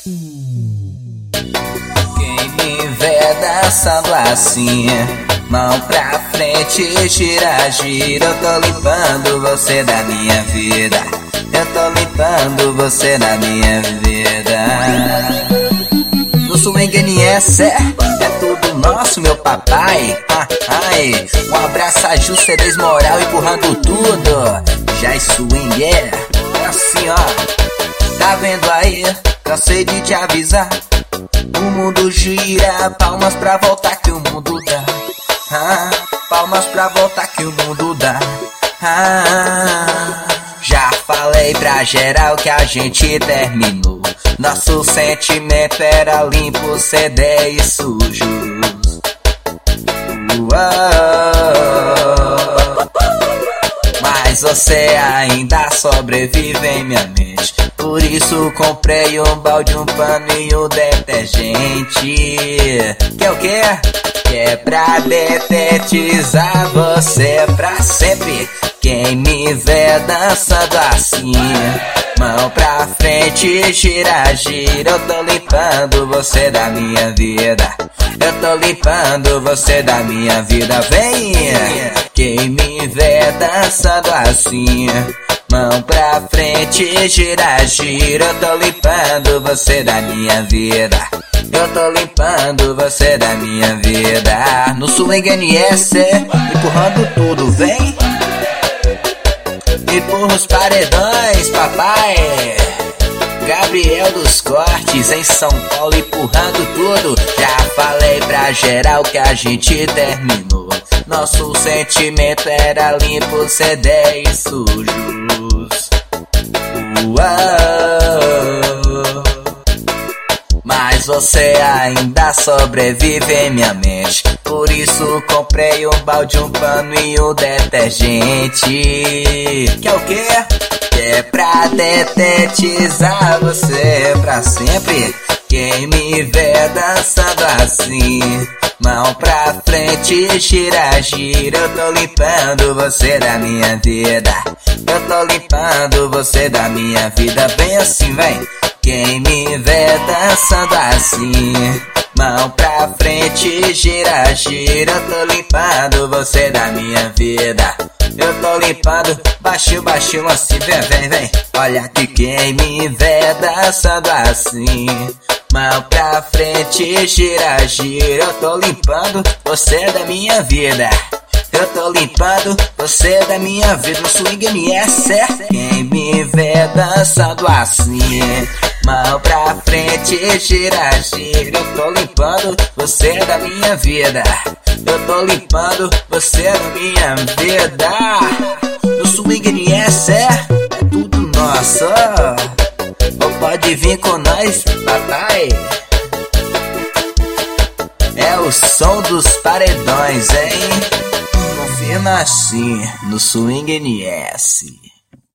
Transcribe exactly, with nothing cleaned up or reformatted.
Quem me vê dançando assim, mão pra frente, gira, gira. Eu tô limpando você da minha vida. Eu tô limpando você da minha vida. No swing N S é, é tudo nosso, meu papai. Ah, ai. Um abraço a Ju, C Ds Moral, empurrando tudo. Já é swing, é assim, ó. Tá vendo aí? Cansei de te avisar. O mundo gira, palmas pra voltar que o mundo dá. Ah, palmas pra voltar que o mundo dá. Ah, já falei pra geral que a gente terminou. Nosso sentimento era limpo, C D e sujos. Uou. Mas você ainda sobrevive em minha mente. Por isso comprei um balde, um pano e um detergente. Que é o quê? Que é pra detetizar você pra sempre. Quem me vê dançando assim, mão pra frente, gira, gira. Eu tô limpando você da minha vida. Eu tô limpando você da minha vida. Vem! Quem me vê dançando assim, mão pra frente, gira, gira. Eu tô limpando você da minha vida. Eu tô limpando você da minha vida. No swing N S, empurrando tudo, vem. Empurra os paredões, papai. Gabriel dos Cortes em São Paulo, empurrando tudo. Já falei pra geral que a gente terminou. Nosso sentimento era limpo, C D e sujos. Uou. Mas você ainda sobrevive em minha mente. Por isso comprei um balde, um pano e um detergente. Que é o quê? Que é pra detetizar você pra sempre. Quem me vê dançando assim, mão pra frente, gira, gira. Eu tô limpando você da minha vida. Eu tô limpando você da minha vida. Vem assim, vem. Quem me vê dançando assim, mão pra frente, gira, gira. Eu tô limpando você da minha vida. Eu tô limpando, baixinho, baixinho assim, vem, vem, vem. Olha que quem me vê dançando assim, mão pra frente, gira, gira. Eu tô limpando você da minha vida. Eu tô limpando você da minha vida. No swing N S é quem me vê dançando assim, mão pra frente, gira, gira. Eu tô limpando você da minha vida. Eu tô limpando você da minha vida. No swing N S é, é tudo nosso. Ou pode vir com nós, papai. É o som dos paredões, hein? Confirma assim, no swing N S.